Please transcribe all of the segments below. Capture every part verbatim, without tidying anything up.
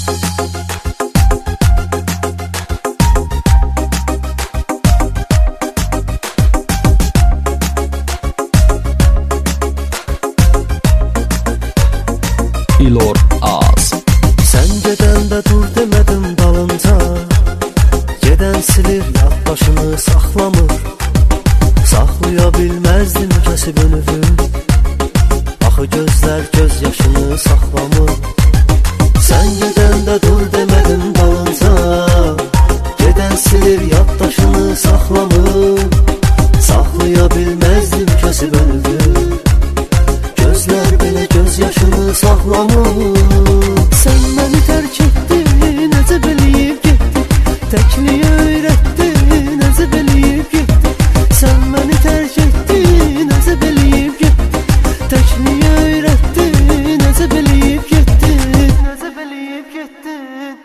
İlor Az. Sen gedəndə dur demədim dalınca, gedən silir yaddaşını saxlamır. Saxlaya bilməzdim kəsib önüvü, axı gözlər göz yaşını saxlamır. Sen gedəndə dur demədim dalınca, gedən silir yaddaşını saxlamır. Saxlaya bilməzdim kəsib önüvü, gözlər belə göz yaşını saxlamır. Sen məni tərk etdin, nəcəb eləyib getdin, təkliyə öyrətdin, nəcəb eləyib getdin. Sen məni tərk etdin, nəcəb eləyib getdin, təkliyə öyrətdin, nəcəb eləyib getdin, nəcəb eləyib getdin.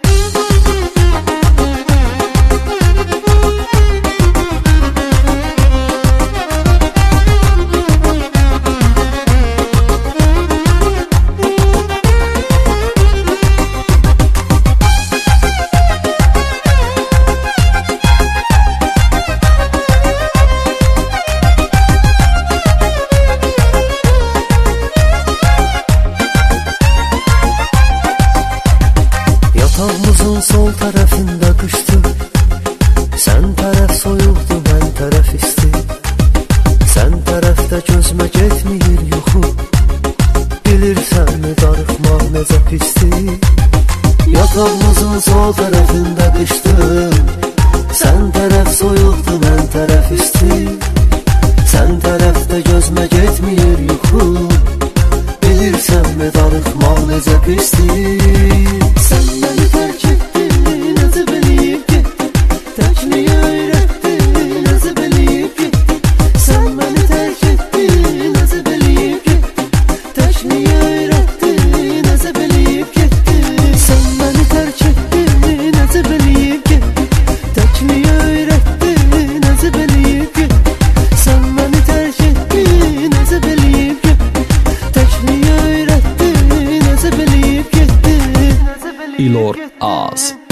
Yatağımızın sol tərəfində qışdı, sən tərəf soyuqdu, mən tərəf isti. Sən tərəfdə gözmə getməyir yuxu, bilirsənmi darıxmaq necə pisdir. Yatağımızın sol tərəfində qışdı, sən tərəf soyuqdu, mən tərəf isti. Sən tərəfdə gözmə getməyir yuxu, bilirsənmi darıxmaq necə pisdir. Sen məni tərk etdin, nəcəb eləyib getdin, təkliyə öyrətdin, nəcəb eləyib getdin. Sen məni tərk etdin, nəcəb eləyib getdin, təkliyə öyrətdin, nəcəb eləyib getdin. Sen məni tərk etdin, nəcəb eləyib getdin, təkliyə öyrətdin, nəcəb eləyib getdin. Sen məni tərk etdin, nəcəb eləyib getdin, təkliyə öyrətdin, nəcəb eləyib getdin. İlor Az.